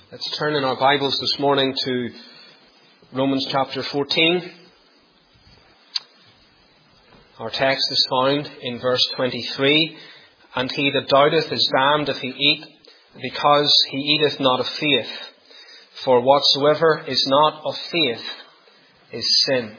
Let's turn in our Bibles this morning to Romans chapter 14. Our text is found in verse 23. And he that doubteth is damned if he eat, because he eateth not of faith. For whatsoever is not of faith is sin.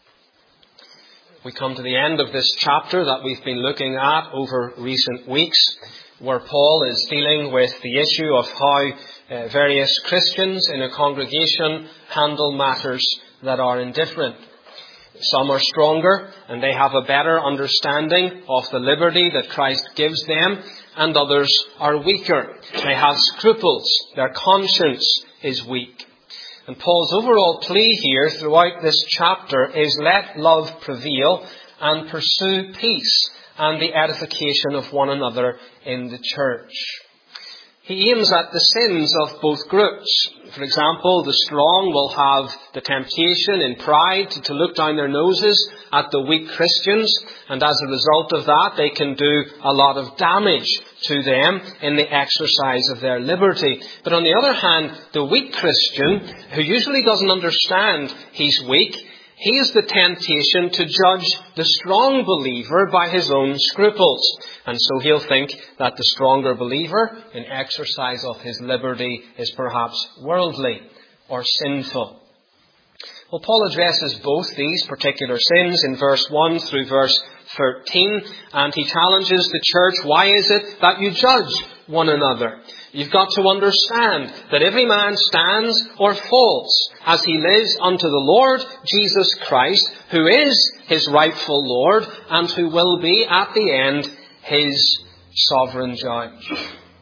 We come to the end of this chapter that we've been looking at over recent weeks, where Paul is dealing with the issue of how various Christians in a congregation handle matters that are indifferent. Some are stronger and they have a better understanding of the liberty that Christ gives them, and others are weaker. They have scruples. Their conscience is weak. And Paul's overall plea here throughout this chapter is let love prevail and pursue peace and the edification of one another in the church. He aims at the sins of both groups. For example, the strong will have the temptation in pride to look down their noses at the weak Christians, and as a result of that, they can do a lot of damage to them in the exercise of their liberty. But on the other hand, the weak Christian, who usually doesn't understand he's weak, he has the temptation to judge the strong believer by his own scruples. And so he'll think that the stronger believer in exercise of his liberty is perhaps worldly or sinful. Well, Paul addresses both these particular sins in verse 1 through verse 13, and he challenges the church, why is it that you judge one another? You've got to understand that every man stands or falls as he lives unto the Lord Jesus Christ, who is his rightful Lord and who will be at the end his sovereign judge.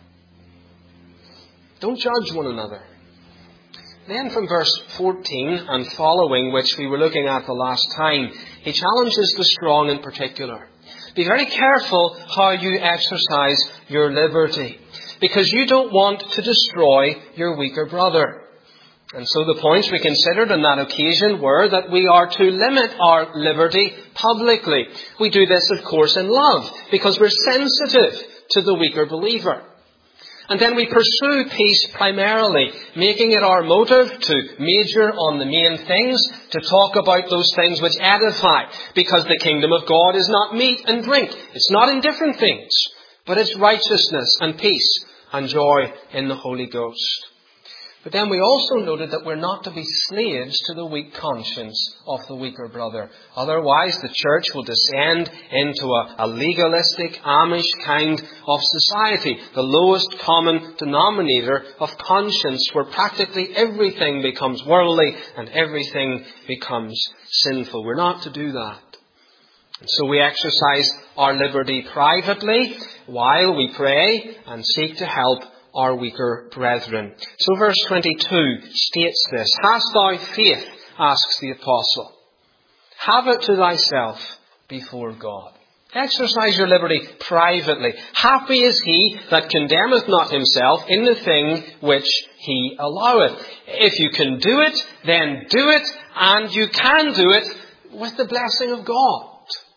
Don't judge one another. Then from verse 14 and following, which we were looking at the last time, he challenges the strong in particular. Be very careful how you exercise your liberty, because you don't want to destroy your weaker brother. And so the points we considered on that occasion were that we are to limit our liberty publicly. We do this, of course, in love, because we're sensitive to the weaker believer. And then we pursue peace primarily, making it our motive to major on the main things, to talk about those things which edify, because the kingdom of God is not meat and drink. It's not indifferent things, but it's righteousness and peace and joy in the Holy Ghost. But then we also noted that we're not to be slaves to the weak conscience of the weaker brother. Otherwise, the church will descend into a legalistic, Amish kind of society, the lowest common denominator of conscience, where practically everything becomes worldly and everything becomes sinful. We're not to do that. And so we exercise our liberty privately while we pray and seek to help our weaker brethren. So verse 22 states this. Hast thou faith? Asks the apostle. Have it to thyself before God. Exercise your liberty privately. Happy is he that condemneth not himself in the thing which he alloweth. If you can do it, then do it, and you can do it with the blessing of God.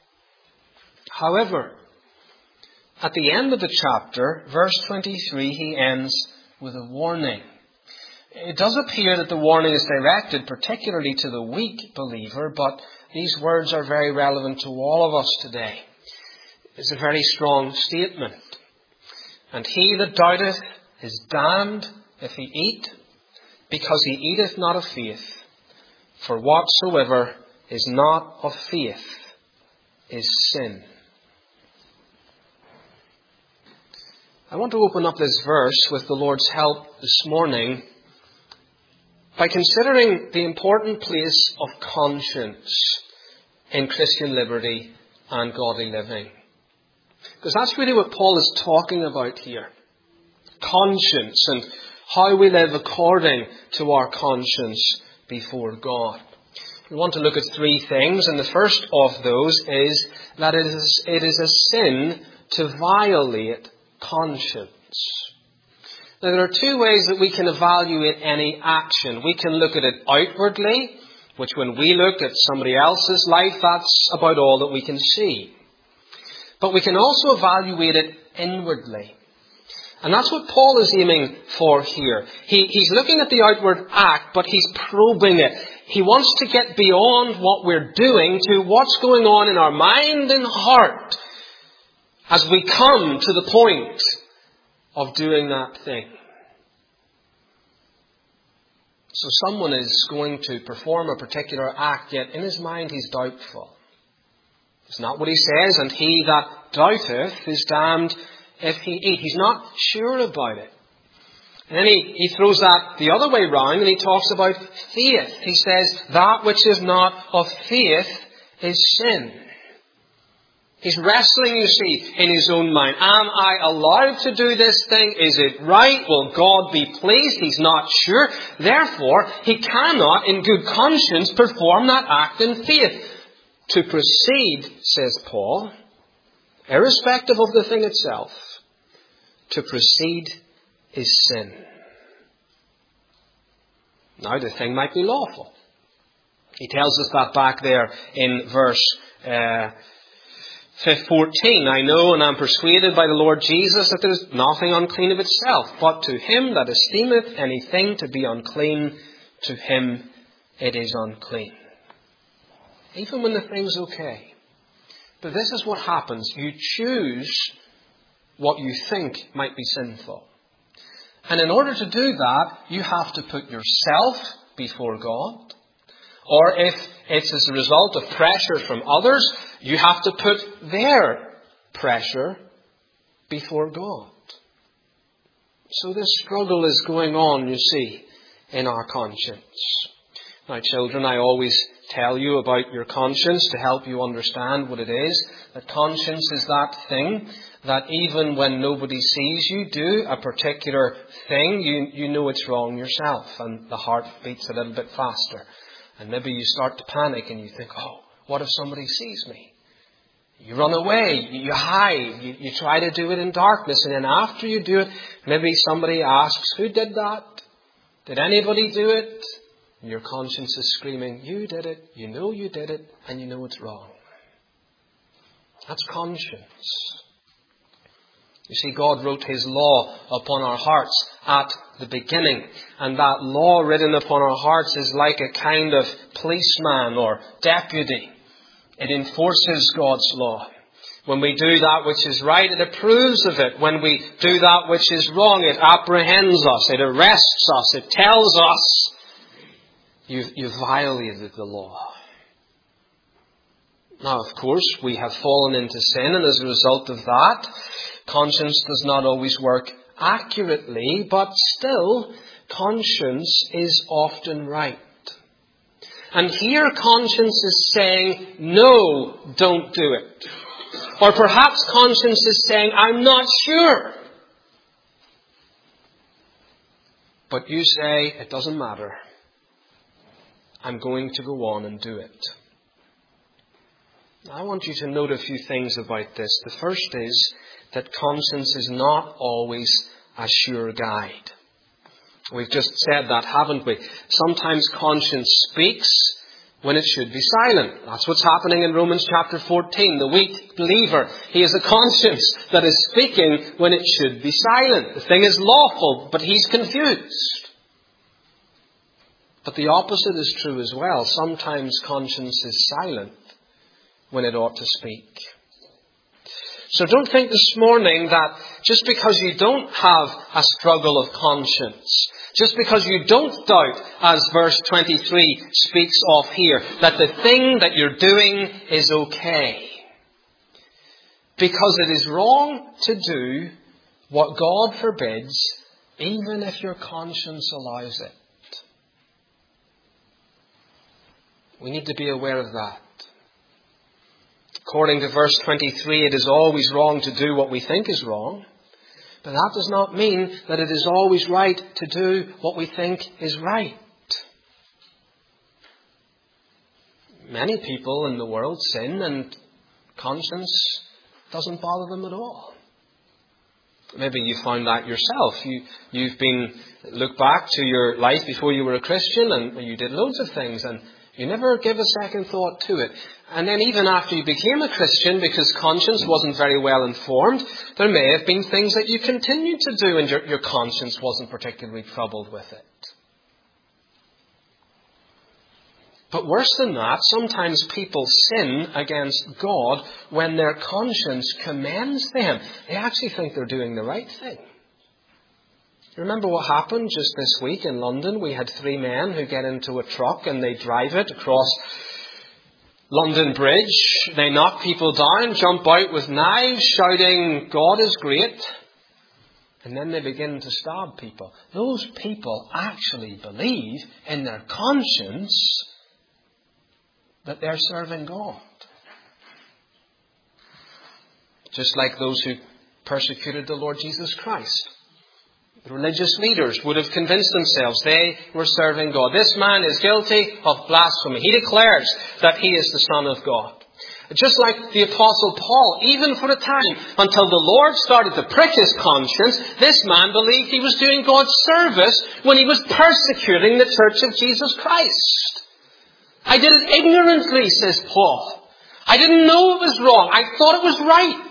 However, at the end of the chapter, verse 23, he ends with a warning. It does appear that the warning is directed particularly to the weak believer, but these words are very relevant to all of us today. It's a very strong statement. And he that doubteth is damned if he eat, because he eateth not of faith. For whatsoever is not of faith is sin. I want to open up this verse with the Lord's help this morning by considering the important place of conscience in Christian liberty and godly living. Because that's really what Paul is talking about here. Conscience and how we live according to our conscience before God. We want to look at three things, and the first of those is that it is a sin to violate conscience. Now, there are two ways that we can evaluate any action. We can look at it outwardly, which when we look at somebody else's life, that's about all that we can see. But we can also evaluate it inwardly. And that's what Paul is aiming for here. He's looking at the outward act, but he's probing it. He wants to get beyond what we're doing to what's going on in our mind and heart as we come to the point of doing that thing. So someone is going to perform a particular act, yet in his mind he's doubtful. It's not what he says, and he that doubteth is damned if he eat. He's not sure about it. And then he throws that the other way round and he talks about faith. He says, that which is not of faith is sin. He's wrestling, you see, in his own mind. Am I allowed to do this thing? Is it right? Will God be pleased? He's not sure. Therefore, he cannot, in good conscience, perform that act in faith. To proceed, says Paul, irrespective of the thing itself, to proceed is sin. Now, the thing might be lawful. He tells us that back there in verse 14. I know and am persuaded by the Lord Jesus that there is nothing unclean of itself, but to him that esteemeth anything to be unclean, to him it is unclean. Even when the thing's okay. But this is what happens. You choose what you think might be sinful. And in order to do that, you have to put yourself before God. Or if it's as a result of pressure from others, you have to put their pressure before God. So this struggle is going on, you see, in our conscience. Now, children, I always tell you about your conscience to help you understand what it is. That conscience is that thing that even when nobody sees you do a particular thing, you know it's wrong yourself, and the heart beats a little bit faster. And maybe you start to panic and you think, oh, what if somebody sees me? You run away, you hide, you try to do it in darkness, and then after you do it, maybe somebody asks, who did that? Did anybody do it? And your conscience is screaming, you did it, you know you did it, and you know it's wrong. That's conscience. You see, God wrote His law upon our hearts at the beginning. And that law written upon our hearts is like a kind of policeman or deputy. It enforces God's law. When we do that which is right, it approves of it. When we do that which is wrong, it apprehends us. It arrests us. It tells us, you violated the law. Now, of course, we have fallen into sin, and as a result of that, conscience does not always work accurately, but still, conscience is often right. And here conscience is saying, no, don't do it. Or perhaps conscience is saying, I'm not sure. But you say, it doesn't matter. I'm going to go on and do it. I want you to note a few things about this. The first is that conscience is not always a sure guide. We've just said that, haven't we? Sometimes conscience speaks when it should be silent. That's what's happening in Romans chapter 14. The weak believer, he has a conscience that is speaking when it should be silent. The thing is lawful, but he's confused. But the opposite is true as well. Sometimes conscience is silent when it ought to speak. So don't think this morning that just because you don't have a struggle of conscience, just because you don't doubt, as verse 23 speaks of here, that the thing that you're doing is okay. Because it is wrong to do what God forbids, even if your conscience allows it. We need to be aware of that. According to verse 23, it is always wrong to do what we think is wrong. But that does not mean that it is always right to do what we think is right. Many people in the world sin and conscience doesn't bother them at all. Maybe you found that yourself. You've been, look back to your life before you were a Christian and you did loads of things and You never give a second thought to it. And then even after you became a Christian, because conscience wasn't very well informed, there may have been things that you continued to do and your conscience wasn't particularly troubled with it. But worse than that, sometimes people sin against God when their conscience commends them. They actually think they're doing the right thing. You remember what happened just this week in London? We had 3 men who get into a truck and they drive it across London Bridge. They knock people down, jump out with knives, shouting, "God is great." And then they begin to stab people. Those people actually believe in their conscience that they're serving God. Just like those who persecuted the Lord Jesus Christ. The religious leaders would have convinced themselves they were serving God. This man is guilty of blasphemy. He declares that he is the Son of God. Just like the Apostle Paul, even for a time, until the Lord started to prick his conscience, this man believed he was doing God's service when he was persecuting the Church of Jesus Christ. I did it ignorantly, says Paul. I didn't know it was wrong. I thought it was right.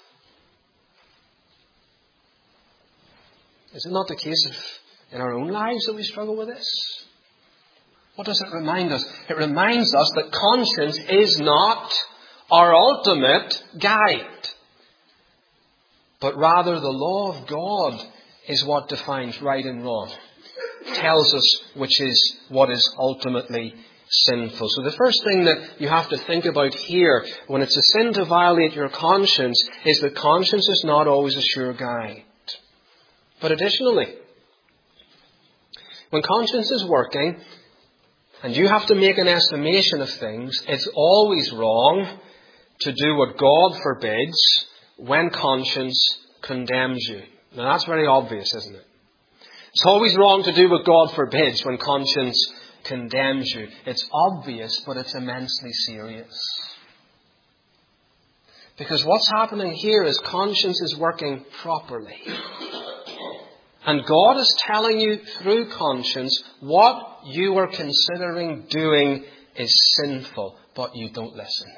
Is it not the case in our own lives that we struggle with this? What does it remind us? It reminds us that conscience is not our ultimate guide, but rather the law of God is what defines right and wrong. It tells us which is what is ultimately sinful. So the first thing that you have to think about here, when it's a sin to violate your conscience, is that conscience is not always a sure guide. But additionally, when conscience is working, and you have to make an estimation of things, it's always wrong to do what God forbids when conscience condemns you. Now that's very obvious, isn't it? It's always wrong to do what God forbids when conscience condemns you. It's obvious, but it's immensely serious. Because what's happening here is conscience is working properly. And God is telling you through conscience what you are considering doing is sinful, but you don't listen.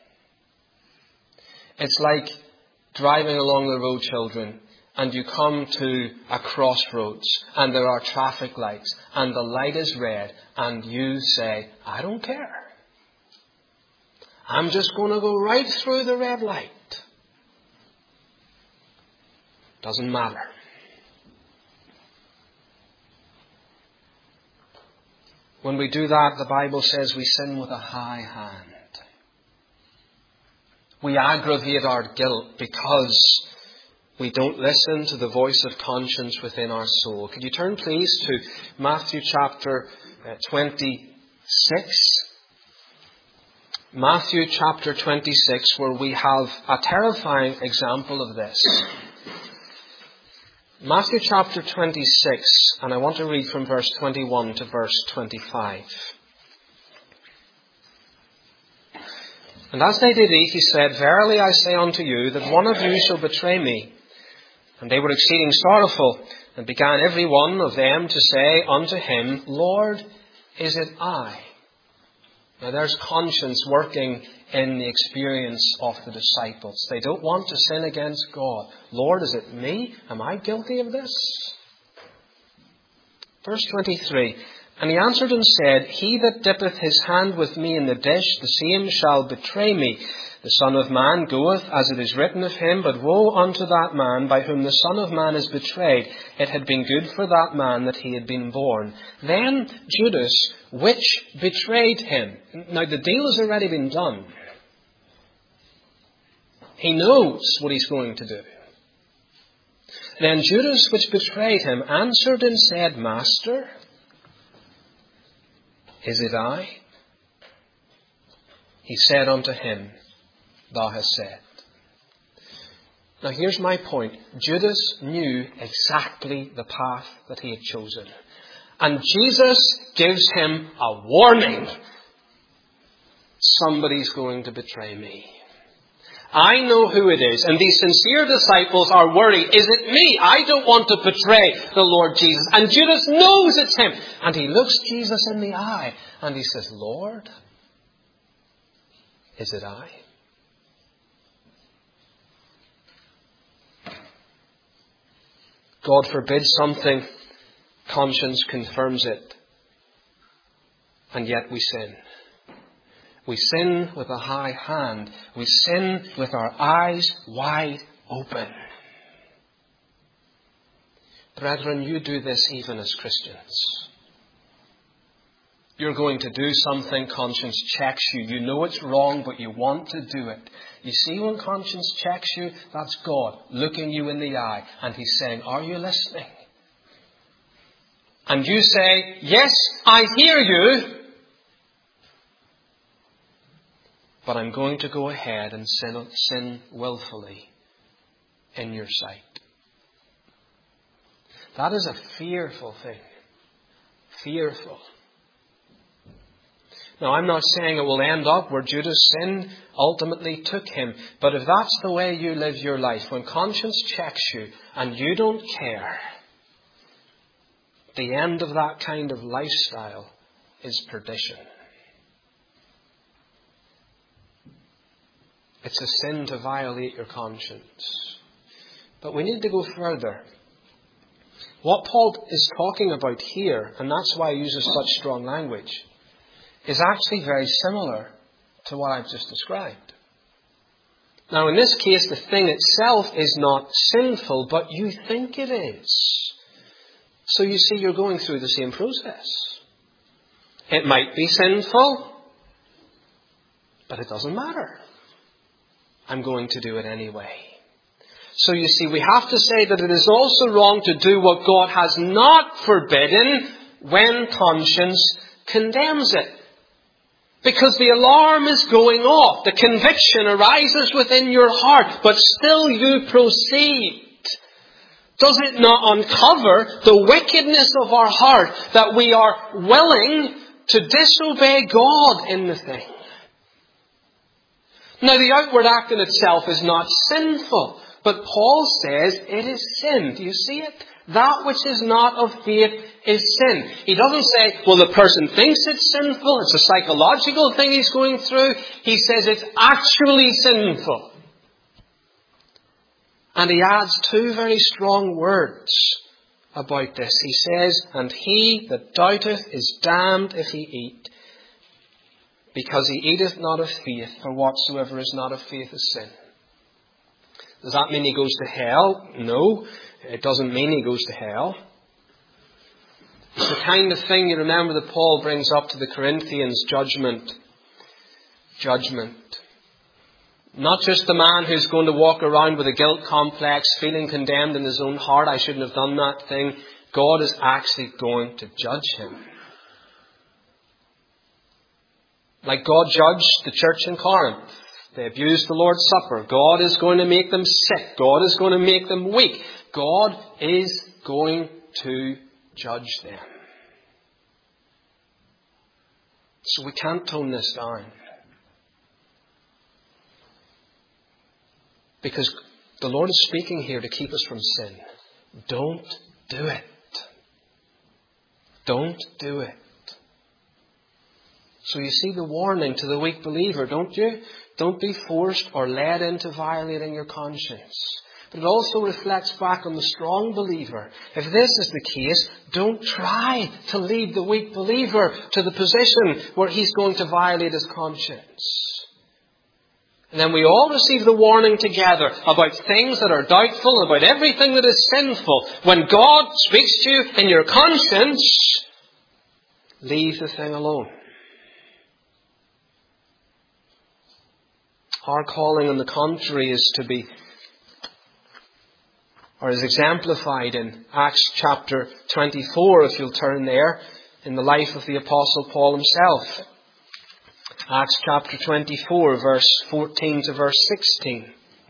It's like driving along the road, children, and you come to a crossroads and there are traffic lights and the light is red and you say, "I don't care. I'm just going to go right through the red light." Doesn't matter. When we do that, the Bible says we sin with a high hand. We aggravate our guilt because we don't listen to the voice of conscience within our soul. Could you turn, please, to Matthew chapter 26? Matthew chapter 26, where we have a terrifying example of this. Matthew chapter 26, and I want to read from verse 21 to verse 25. "And as they did eat, he said, 'Verily I say unto you, that one of you shall betray me.' And they were exceeding sorrowful, and began every one of them to say unto him, 'Lord, is it I?'" Now there's conscience working in the experience of the disciples. They don't want to sin against God. "Lord, is it me? Am I guilty of this?" Verse 23, "And he answered and said, 'He that dippeth his hand with me in the dish, the same shall betray me. The Son of Man goeth, as it is written of him, but woe unto that man by whom the Son of Man is betrayed. It had been good for that man that he had been born.' Then Judas, which betrayed him." Now the deal has already been done. He knows what he's going to do. "Then Judas, which betrayed him, answered and said, 'Master, is it I?' He said unto him, 'Thou hast said.'" Now here's my point. Judas knew exactly the path that he had chosen. And Jesus gives him a warning. Somebody's going to betray me. I know who it is. And these sincere disciples are worried. Is it me? I don't want to betray the Lord Jesus. And Judas knows it's him. And he looks Jesus in the eye And he says, Lord, is it I? God forbid something, conscience confirms it, and yet we sin. We sin with a high hand. We sin with our eyes wide open. Brethren, you do this even as Christians. You're going to do something, conscience checks you. You know it's wrong, but you want to do it. You see, when conscience checks you, that's God looking you in the eye. And He's saying, are you listening? And you say, yes, I hear you. But I'm going to go ahead and sin willfully in your sight. That is a fearful thing. Fearful. Now, I'm not saying it will end up where Judah's sin ultimately took him. But if that's the way you live your life, when conscience checks you and you don't care, the end of that kind of lifestyle is perdition. It's a sin to violate your conscience. But we need to go further. What Paul is talking about here, and that's why he uses such strong language, is actually very similar to what I've just described. Now, in this case, the thing itself is not sinful, but you think it is. So you see, you're going through the same process. It might be sinful, but it doesn't matter. I'm going to do it anyway. So you see, we have to say that it is also wrong to do what God has not forbidden when conscience condemns it. Because the alarm is going off. The conviction arises within your heart, but still you proceed. Does it not uncover the wickedness of our heart that we are willing to disobey God in the thing? Now, the outward act in itself is not sinful, but Paul says it is sin. Do you see it? That which is not of faith is sin. He doesn't say, well, the person thinks it's sinful. It's a psychological thing he's going through. He says it's actually sinful. And he adds two very strong words about this. He says, and he that doubteth is damned if he eat, because he eateth not of faith, for whatsoever is not of faith is sin. Does that mean he goes to hell? No, it doesn't mean he goes to hell. It's the kind of thing, you remember, that Paul brings up to the Corinthians, judgment. Judgment. Not just the man who's going to walk around with a guilt complex, feeling condemned in his own heart, I shouldn't have done that thing. God is actually going to judge him. Like God judged the church in Corinth. They abused the Lord's Supper. God is going to make them sick. God is going to make them weak. God is going to judge them. So we can't tone this down. Because the Lord is speaking here to keep us from sin. Don't do it. Don't do it. So you see the warning to the weak believer, don't you? Don't be forced or led into violating your conscience. But it also reflects back on the strong believer. If this is the case, don't try to lead the weak believer to the position where he's going to violate his conscience. And then we all receive the warning together about things that are doubtful, about everything that is sinful. When God speaks to you in your conscience, leave the thing alone. Our calling, on the contrary, is to be, or is exemplified in Acts chapter 24, if you'll turn there, in the life of the Apostle Paul himself. Acts chapter 24, verse 14 to verse 16.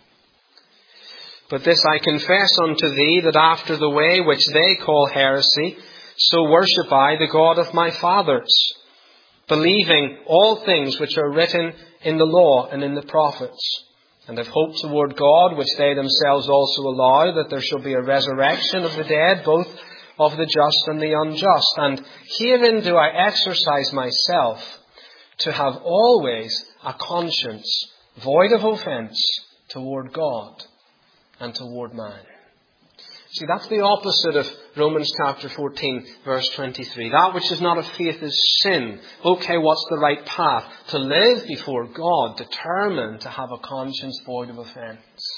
But this I confess unto thee, that after the way which they call heresy, so worship I the God of my fathers, believing all things which are written in the law and in the prophets, and have hope toward God, which they themselves also allow, that there shall be a resurrection of the dead, both of the just and the unjust. And herein do I exercise myself to have always a conscience void of offence toward God and toward man. See, that's the opposite of Romans chapter 14, verse 23. That which is not of faith is sin. Okay, what's the right path? To live before God, determined to have a conscience void of offence.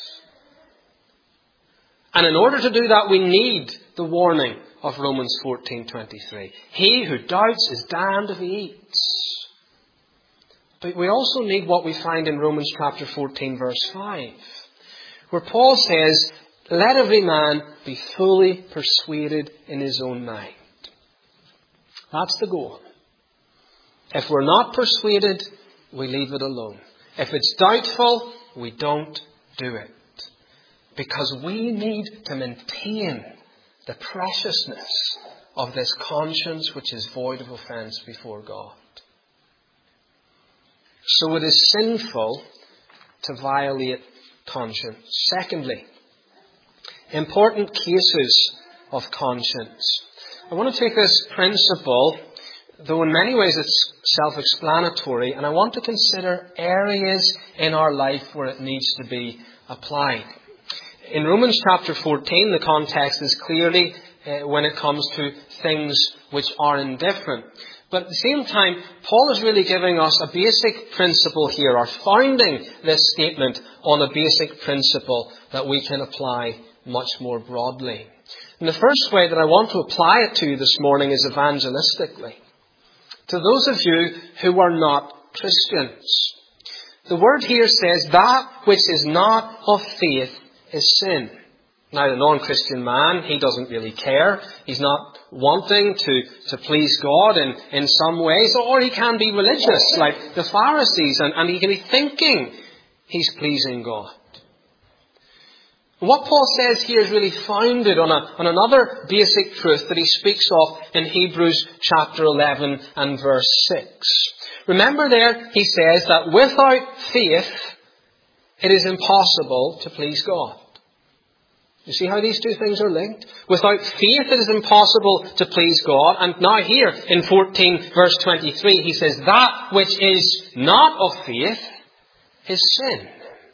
And in order to do that, we need the warning of Romans 14:23. He who doubts is damned if he eats. But we also need what we find in Romans chapter 14, verse 5, where Paul says, let every man be fully persuaded in his own mind. That's the goal. If we're not persuaded, we leave it alone. If it's doubtful, we don't do it. Because we need to maintain the preciousness of this conscience which is void of offence before God. So it is sinful to violate conscience. Secondly, important cases of conscience. I want to take this principle, though in many ways it's self-explanatory, and I want to consider areas in our life where it needs to be applied. In Romans chapter 14, the context is clearly when it comes to things which are indifferent. But at the same time, Paul is really giving us a basic principle here, or founding this statement on a basic principle that we can apply much more broadly. And the first way that I want to apply it to you this morning is evangelistically. To those of you who are not Christians. The word here says that which is not of faith is sin. Now, the non-Christian man, he doesn't really care. He's not wanting to please God in some ways. Or he can be religious like the Pharisees and he can be thinking he's pleasing God. What Paul says here is really founded on another basic truth that he speaks of in Hebrews chapter 11 and verse 6. Remember there, he says that without faith, it is impossible to please God. You see how these two things are linked? Without faith, it is impossible to please God. And now here in 14 verse 23, he says, that which is not of faith is sin.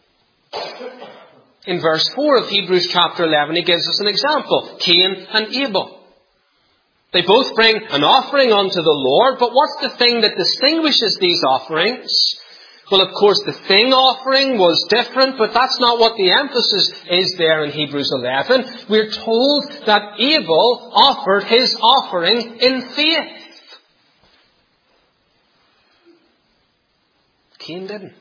In verse 4 of Hebrews chapter 11, he gives us an example. Cain and Abel. They both bring an offering unto the Lord, but what's the thing that distinguishes these offerings? Well, of course, the thing offering was different, but that's not what the emphasis is there in Hebrews 11. We're told that Abel offered his offering in faith. Cain didn't.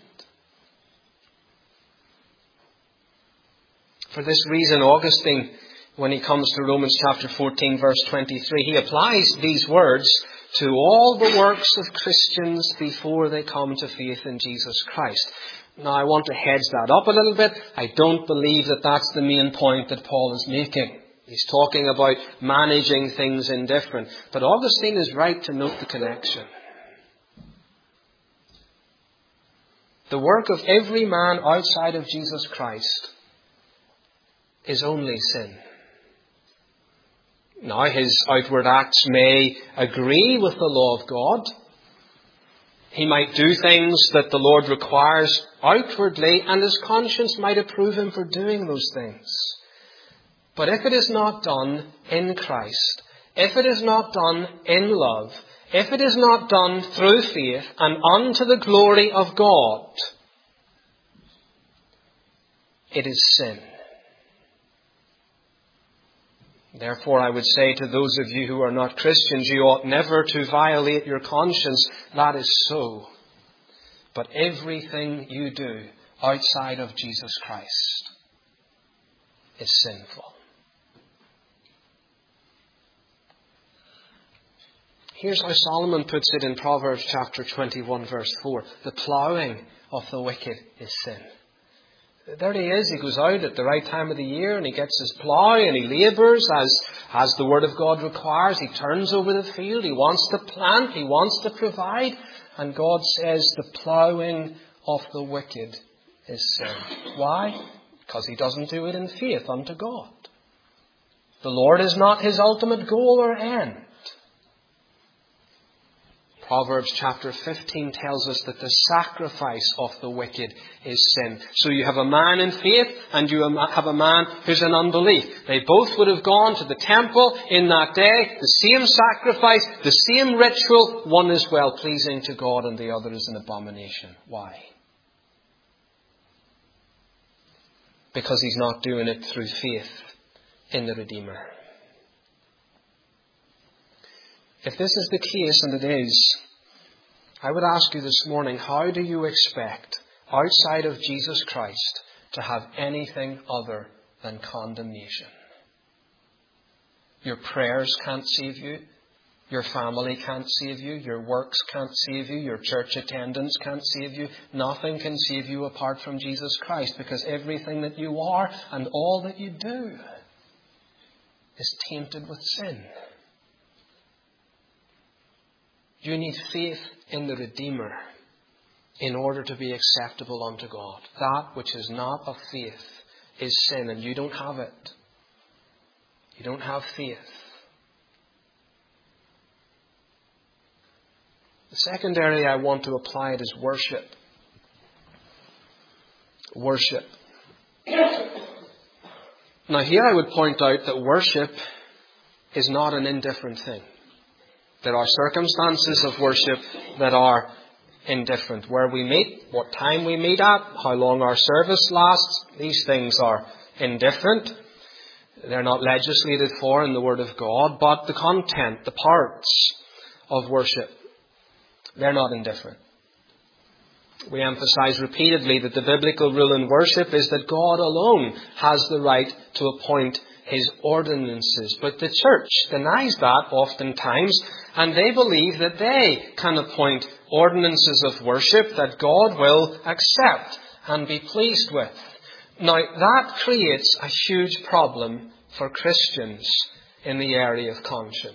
For this reason, Augustine, when he comes to Romans chapter 14, verse 23, he applies these words to all the works of Christians before they come to faith in Jesus Christ. Now, I want to hedge that up a little bit. I don't believe that that's the main point that Paul is making. He's talking about managing things indifferent. But Augustine is right to note the connection. The work of every man outside of Jesus Christ is only sin. Now, his outward acts may agree with the law of God. He might do things that the Lord requires outwardly, and his conscience might approve him for doing those things. But if it is not done in Christ, if it is not done in love, if it is not done through faith and unto the glory of God, it is sin. Therefore, I would say to those of you who are not Christians, you ought never to violate your conscience. That is so. But everything you do outside of Jesus Christ is sinful. Here's how Solomon puts it in Proverbs chapter 21, verse 4. The ploughing of the wicked is sin. There he is. He goes out at the right time of the year and he gets his plough and he labours as the Word of God requires. He turns over the field. He wants to plant. He wants to provide. And God says the ploughing of the wicked is sin. Why? Because he doesn't do it in faith unto God. The Lord is not his ultimate goal or end. Proverbs chapter 15 tells us that the sacrifice of the wicked is sin. So you have a man in faith and you have a man who's in unbelief. They both would have gone to the temple in that day. The same sacrifice, the same ritual. One is well pleasing to God and the other is an abomination. Why? Because he's not doing it through faith in the Redeemer. If this is the case, and it is, I would ask you this morning, how do you expect, outside of Jesus Christ, to have anything other than condemnation? Your prayers can't save you. Your family can't save you. Your works can't save you. Your church attendance can't save you. Nothing can save you apart from Jesus Christ, because everything that you are and all that you do is tainted with sin. You need faith in the Redeemer in order to be acceptable unto God. That which is not of faith is sin, and you don't have it. You don't have faith. The second area I want to apply it is worship. Worship. Now here I would point out that worship is not an indifferent thing. There are circumstances of worship that are indifferent. Where we meet, what time we meet at, how long our service lasts, these things are indifferent. They're not legislated for in the Word of God, but the content, the parts of worship, they're not indifferent. We emphasize repeatedly that the biblical rule in worship is that God alone has the right to appoint his ordinances. But the church denies that oftentimes, and they believe that they can appoint ordinances of worship that God will accept and be pleased with. Now, that creates a huge problem for Christians in the area of conscience.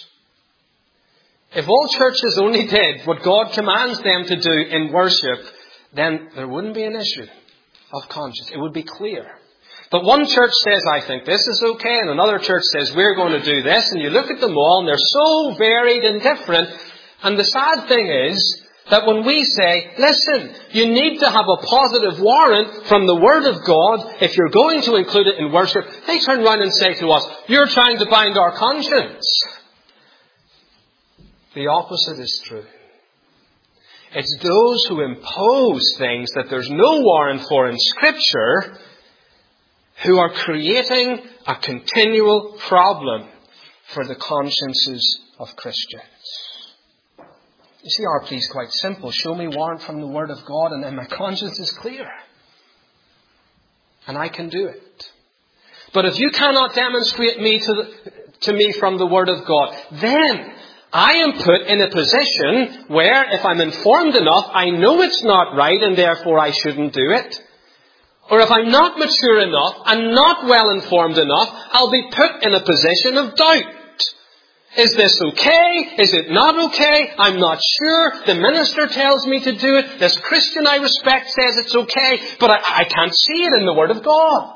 If all churches only did what God commands them to do in worship, then there wouldn't be an issue of conscience. It would be clear. But one church says, I think this is okay, and another church says, we're going to do this, and you look at them all, and they're so varied and different. And the sad thing is that when we say, listen, you need to have a positive warrant from the Word of God if you're going to include it in worship, they turn around and say to us, you're trying to bind our conscience. The opposite is true. It's those who impose things that there's no warrant for in Scripture who are creating a continual problem for the consciences of Christians. You see, our plea is quite simple. Show me warrant from the Word of God and then my conscience is clear. And I can do it. But if you cannot demonstrate to me from the Word of God, then I am put in a position where if I'm informed enough, I know it's not right and therefore I shouldn't do it. Or if I'm not mature enough and not well informed enough, I'll be put in a position of doubt. Is this okay? Is it not okay? I'm not sure. The minister tells me to do it. This Christian I respect says it's okay, but I can't see it in the Word of God.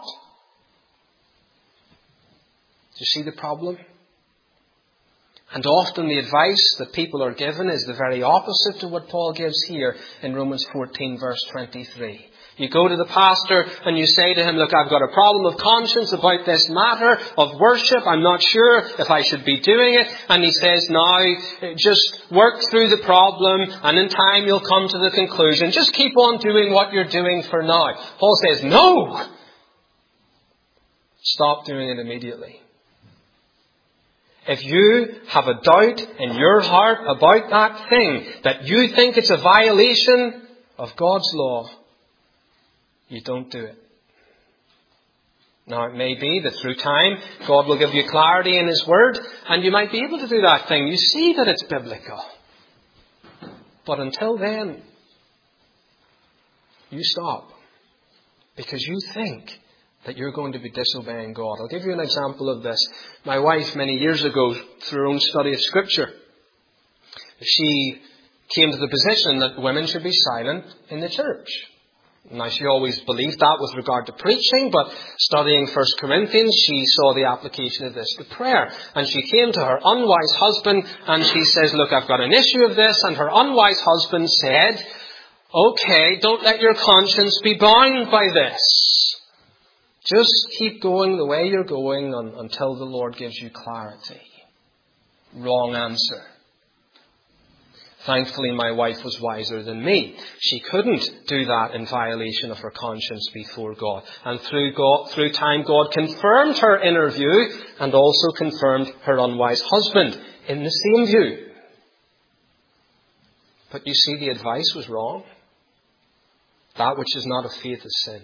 Do you see the problem? And often the advice that people are given is the very opposite to what Paul gives here in Romans 14 verse 23. You go to the pastor and you say to him, look, I've got a problem of conscience about this matter of worship. I'm not sure if I should be doing it. And he says, now, just work through the problem and in time you'll come to the conclusion. Just keep on doing what you're doing for now. Paul says, no! Stop doing it immediately. If you have a doubt in your heart about that thing, that you think it's a violation of God's law, you don't do it. Now, it may be that through time, God will give you clarity in His Word, and you might be able to do that thing. You see that it's biblical. But until then, you stop. Because you think that you're going to be disobeying God. I'll give you an example of this. My wife, many years ago, through her own study of Scripture, she came to the position that women should be silent in the church. Now, she always believed that with regard to preaching, but studying 1 Corinthians, she saw the application of this to prayer. And she came to her unwise husband and she says, look, I've got an issue of this. And her unwise husband said, okay, don't let your conscience be bound by this. Just keep going the way you're going until the Lord gives you clarity. Wrong answer. Thankfully, my wife was wiser than me. She couldn't do that in violation of her conscience before God. And through time, God confirmed her inner view and also confirmed her unwise husband in the same view. But you see, the advice was wrong. That which is not of faith is sin.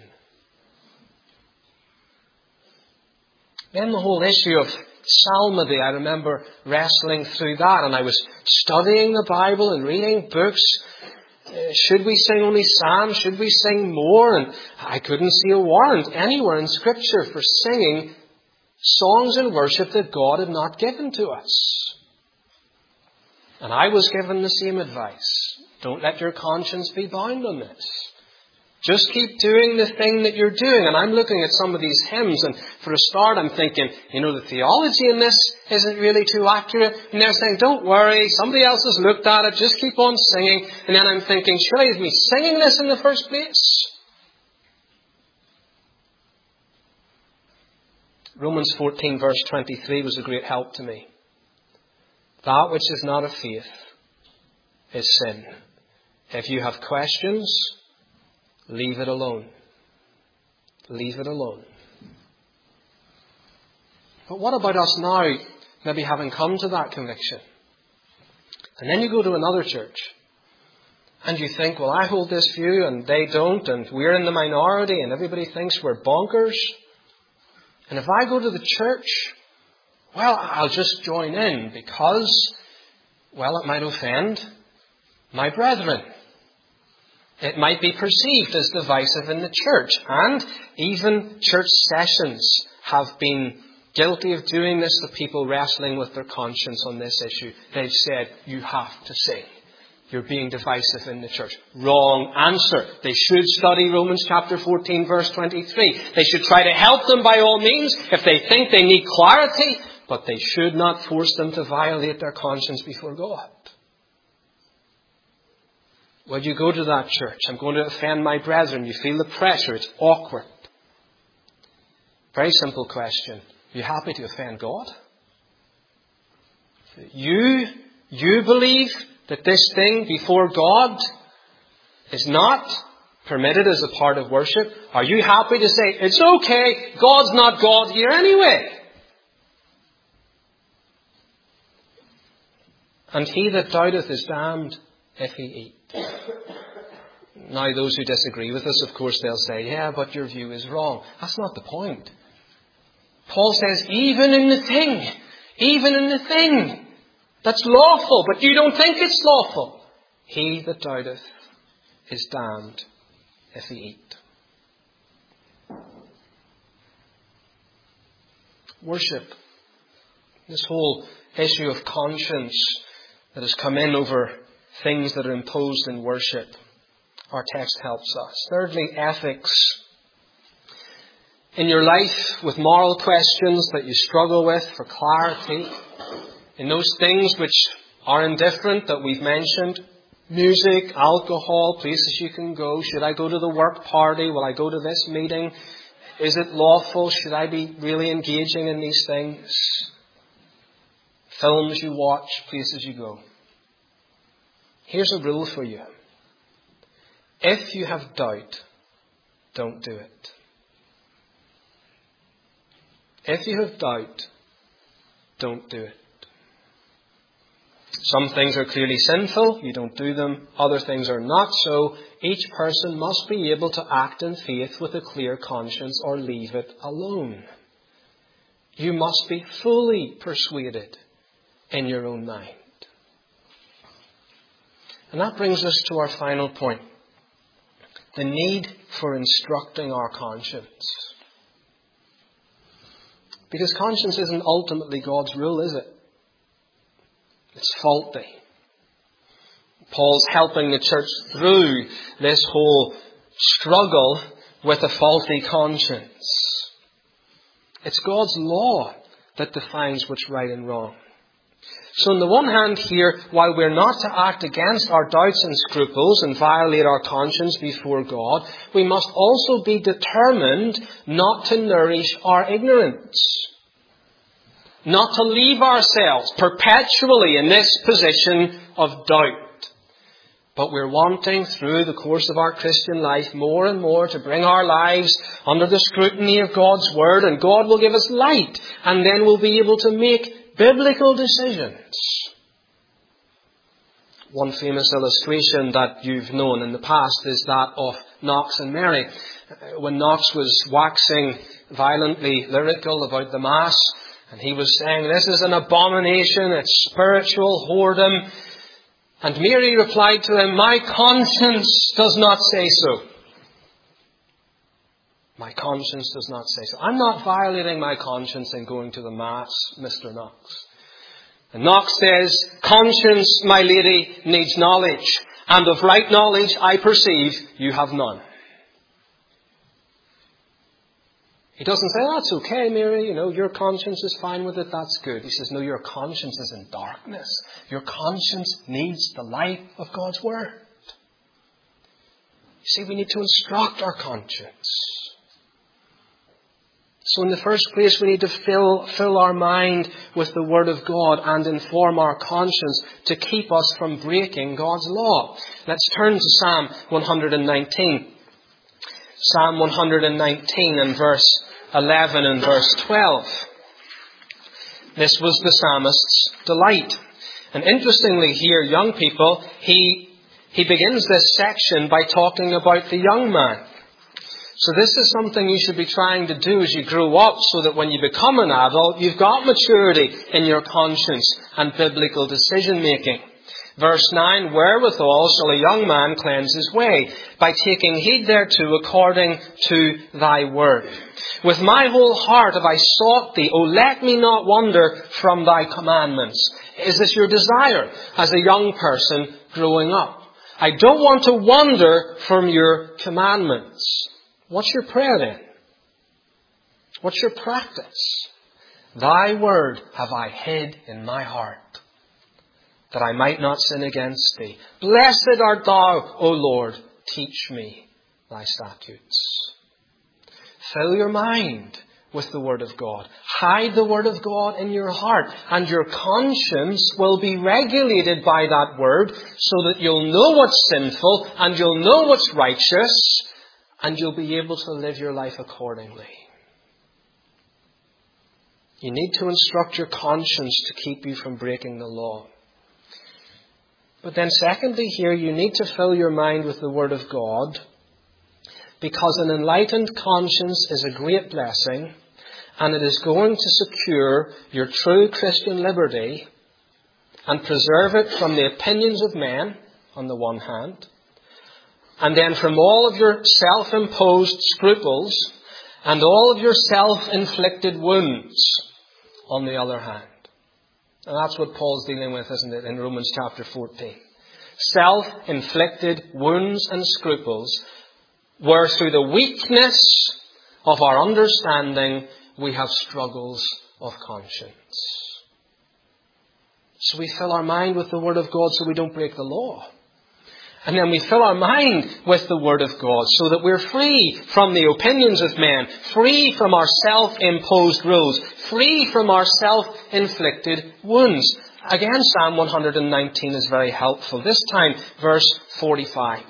Then the whole issue of psalmody, I remember wrestling through that, and I was studying the Bible and reading books. Should we sing only psalms? Should we sing more? And I couldn't see a warrant anywhere in Scripture for singing songs in worship that God had not given to us. And I was given the same advice. Don't let your conscience be bound on this. Just keep doing the thing that you're doing. And I'm looking at some of these hymns, and for a start I'm thinking, the theology in this isn't really too accurate. And they're saying, don't worry, somebody else has looked at it, just keep on singing. And then I'm thinking, should I be singing this in the first place? Romans 14 verse 23 was a great help to me. That which is not of faith is sin. If you have questions, leave it alone. Leave it alone. But what about us now, maybe having come to that conviction? And then you go to another church and you think, well, I hold this view and they don't, and we're in the minority and everybody thinks we're bonkers. And if I go to the church, well, I'll just join in because, well, it might offend my brethren. It might be perceived as divisive in the church. And even church sessions have been guilty of doing this to people wrestling with their conscience on this issue. They've said, you have to sing. You're being divisive in the church. Wrong answer. They should study Romans chapter 14 verse 23. They should try to help them by all means if they think they need clarity. But they should not force them to violate their conscience before God. Well, you go to that church. I'm going to offend my brethren. You feel the pressure. It's awkward. Very simple question. Are you happy to offend God? You believe that this thing before God is not permitted as a part of worship? Are you happy to say, it's okay, God's not God here anyway? And he that doubteth is damned if he eat. Now, those who disagree with us, of course, they'll say, yeah, but your view is wrong. That's not the point. Paul says, even in the thing that's lawful, but you don't think it's lawful, he that doubteth is damned if he eat. Worship. This whole issue of conscience that has come in over things that are imposed in worship. Our text helps us. Thirdly, ethics. In your life, with moral questions that you struggle with for clarity, in those things which are indifferent that we've mentioned, music, alcohol, places you can go, should I go to the work party, will I go to this meeting, is it lawful, should I be really engaging in these things, films you watch, places you go. Here's a rule for you. If you have doubt, don't do it. If you have doubt, don't do it. Some things are clearly sinful, you don't do them. Other things are not so. Each person must be able to act in faith with a clear conscience or leave it alone. You must be fully persuaded in your own mind. And that brings us to our final point. The need for instructing our conscience. Because conscience isn't ultimately God's rule, is it? It's faulty. Paul's helping the church through this whole struggle with a faulty conscience. It's God's law that defines what's right and wrong. So on the one hand here, while we're not to act against our doubts and scruples and violate our conscience before God, we must also be determined not to nourish our ignorance. Not to leave ourselves perpetually in this position of doubt. But we're wanting through the course of our Christian life more and more to bring our lives under the scrutiny of God's Word, and God will give us light, and then we'll be able to make biblical decisions. One famous illustration that you've known in the past is that of Knox and Mary. When Knox was waxing violently lyrical about the Mass, and he was saying, "This is an abomination, it's spiritual whoredom." And Mary replied to him, "My conscience does not say so." My conscience does not say so. I'm not violating my conscience in going to the Mass, Mr. Knox. And Knox says, "Conscience, my lady, needs knowledge, and of right knowledge I perceive you have none." He doesn't say, "That's okay, Mary, your conscience is fine with it, that's good." He says, "No, your conscience is in darkness. Your conscience needs the light of God's Word." You see, we need to instruct our conscience. So in the first place, we need to fill our mind with the Word of God and inform our conscience to keep us from breaking God's law. Let's turn to Psalm 119. Psalm 119 and verse 11 and verse 12. This was the psalmist's delight. And interestingly here, young people, he begins this section by talking about the young man. So this is something you should be trying to do as you grow up, so that when you become an adult, you've got maturity in your conscience and biblical decision making. Verse 9, "Wherewithal shall a young man cleanse his way? By taking heed thereto according to thy word. With my whole heart have I sought thee. O let me not wander from thy commandments." Is this your desire as a young person growing up? I don't want to wander from your commandments. What's your prayer then? What's your practice? "Thy word have I hid in my heart, that I might not sin against thee. Blessed art thou, O Lord, teach me thy statutes." Fill your mind with the Word of God. Hide the Word of God in your heart, and your conscience will be regulated by that Word, so that you'll know what's sinful and you'll know what's righteous, and you'll be able to live your life accordingly. You need to instruct your conscience to keep you from breaking the law. But then secondly here, you need to fill your mind with the Word of God, because an enlightened conscience is a great blessing, and it is going to secure your true Christian liberty and preserve it from the opinions of men on the one hand, and then from all of your self-imposed scruples and all of your self-inflicted wounds on the other hand. And that's what Paul's dealing with, isn't it, in Romans chapter 14. Self-inflicted wounds and scruples, where through the weakness of our understanding we have struggles of conscience. So we fill our mind with the Word of God so we don't break the law. And then we fill our mind with the Word of God so that we're free from the opinions of men, free from our self-imposed rules, free from our self-inflicted wounds. Again, Psalm 119 is very helpful. This time, verse 45.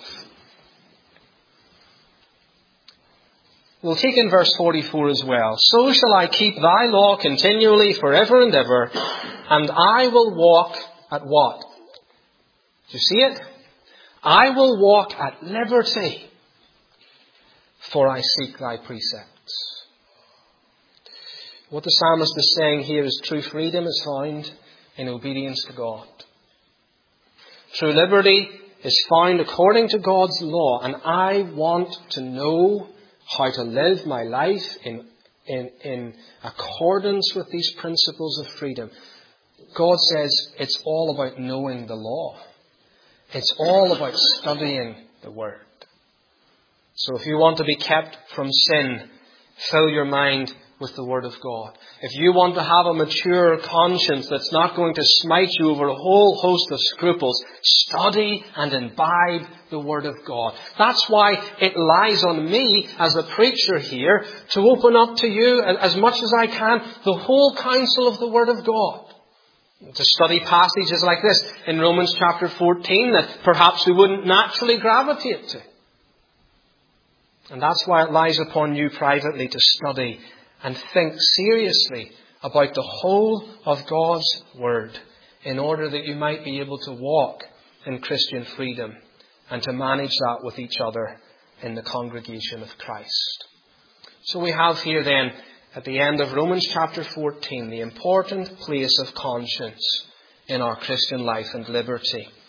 We'll take in verse 44 as well. "So shall I keep thy law continually forever and ever, and I will walk" at what? Do you see it? "I will walk at liberty, for I seek thy precepts." What the psalmist is saying here is true freedom is found in obedience to God. True liberty is found according to God's law, and I want to know how to live my life in accordance with these principles of freedom. God says it's all about knowing the law. It's all about studying the Word. So if you want to be kept from sin, fill your mind with the Word of God. If you want to have a mature conscience that's not going to smite you over a whole host of scruples, study and imbibe the Word of God. That's why it lies on me as a preacher here to open up to you as much as I can the whole counsel of the Word of God. To study passages like this in Romans chapter 14 that perhaps we wouldn't naturally gravitate to. And that's why it lies upon you privately to study and think seriously about the whole of God's Word in order that you might be able to walk in Christian freedom and to manage that with each other in the congregation of Christ. So we have here then at the end of Romans chapter 14 the important place of conscience in our Christian life and liberty.